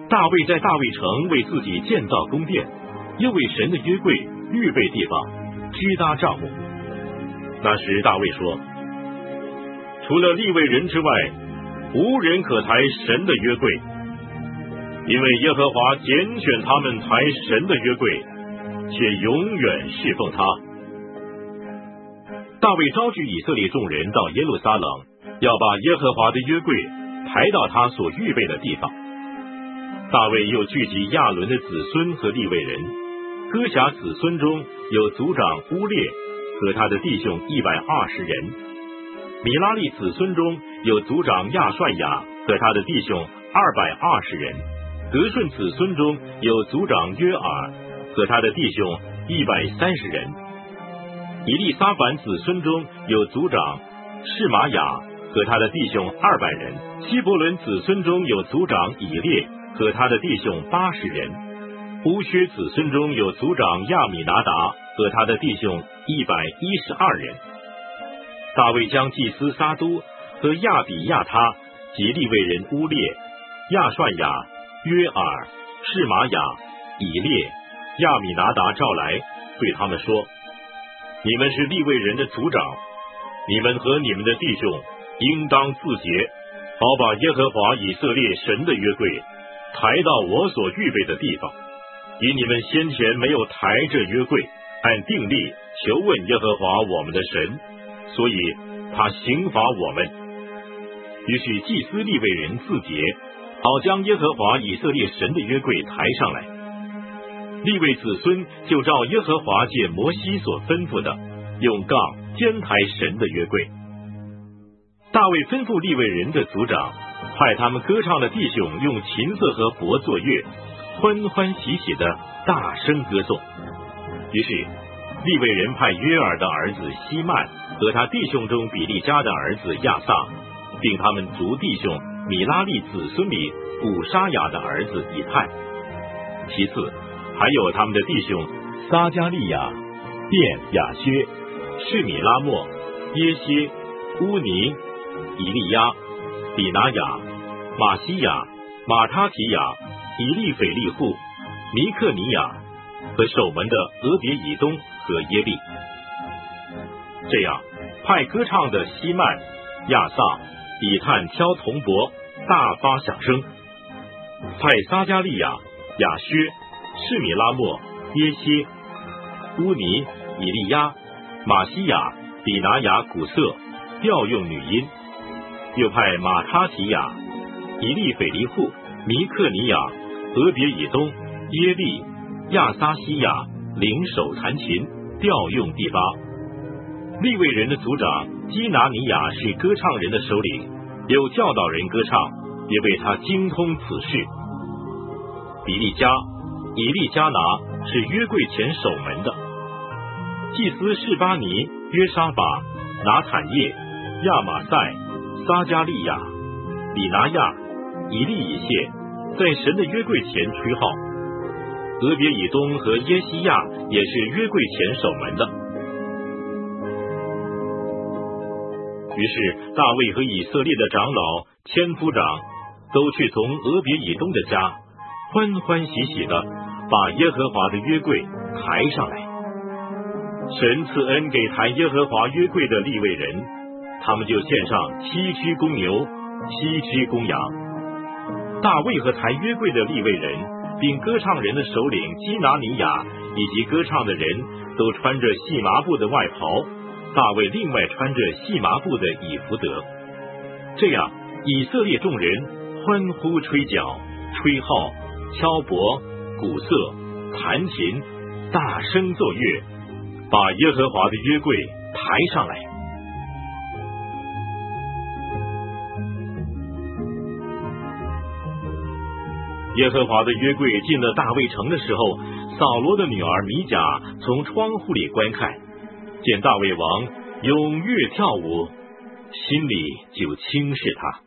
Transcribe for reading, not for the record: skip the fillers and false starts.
大卫在大卫城为自己建造宫殿，又为神的约柜预备地方，支搭帐幕。那时大卫说：除了利未人之外，无人可抬神的约柜，因为耶和华拣选他们抬神的约柜，且永远侍奉他。大卫召集以色列众人到耶路撒冷，要把耶和华的约柜抬到他所预备的地方。大卫又聚集亚伦的子孙和利未人，哥辖子孙中有族长乌列和他的弟兄120人，米拉利子孙中有族长亚帅亚和他的弟兄220人，得顺子孙中有族长约尔和他的弟兄130人，以利撒凡子孙中有族长示玛雅和他的弟兄200人，希伯伦子孙中有族长以列和他的弟兄80人，乌薛子孙中有族长亚米拿达和他的弟兄112人。大卫将祭司撒都和亚比亚他及利未人乌列、亚帅亚、约尔、示玛雅、以列、亚米拿达召来，对他们说：你们是利未人的族长，你们和你们的弟兄应当自洁，好把耶和华以色列神的约柜抬到我所预备的地方。因你们先前没有抬这约柜，按定例求问耶和华我们的神，所以他刑罚我们。于是祭司利未人自洁，好将耶和华以色列神的约柜抬上来。利未子孙就照耶和华借摩西所吩咐的，用杠肩抬神的约柜。大卫吩咐利未人的族长，派他们歌唱的弟兄用琴瑟和钹作乐，欢欢喜喜的大声歌颂。于是利未人派约尔的儿子希曼和他弟兄中比利家的儿子亚撒，并他们族弟兄米拉利子孙里古沙雅的儿子以太。其次还有他们的弟兄撒加利亚、便雅薛、示米拉莫、耶歇、乌尼、以利亚、比拿雅、马西亚、马他提亚、以利斐利户、尼克尼亚和守门的俄别以东和耶利。这样派歌唱的希曼、亚撒、以探挑铜钹，大发响声；派撒加利亚、亚薛、示米拉莫、耶歇、乌尼、以利亚、马西亚、比拿雅古瑟，调用女音；又派马他提亚、以利斐利户、尼克尼亚、俄别以东、耶利、亚撒西亚领手弹琴，调用第八。利未人的族长基拿尼亚是歌唱人的首领，有教导人歌唱，也为他精通此事。比利家、以利加拿是约柜前守门的。祭司示巴尼、约沙法、拿坦叶、亚玛塞、撒加利亚、比拿亚、以利以谢在神的约柜前吹号。俄别以东和耶西亚也是约柜前守门的。于是大卫和以色列的长老、千夫长都去从俄别以东的家，欢欢喜喜的把耶和华的约柜抬上来。神赐恩给抬耶和华约柜的利未人，他们就献上7只公牛、7只公羊。大卫和抬约柜的利未人，并歌唱人的首领基拿尼亚以及歌唱的人都穿着细麻布的外袍，大卫另外穿着细麻布的以弗得。这样以色列众人欢呼吹角、吹号、敲钹、鼓瑟、弹琴，大声奏乐，把耶和华的约柜抬上来。耶和华的约柜进了大卫城的时候，扫罗的女儿米甲从窗户里观看，见大卫王踊跃跳舞，心里就轻视他。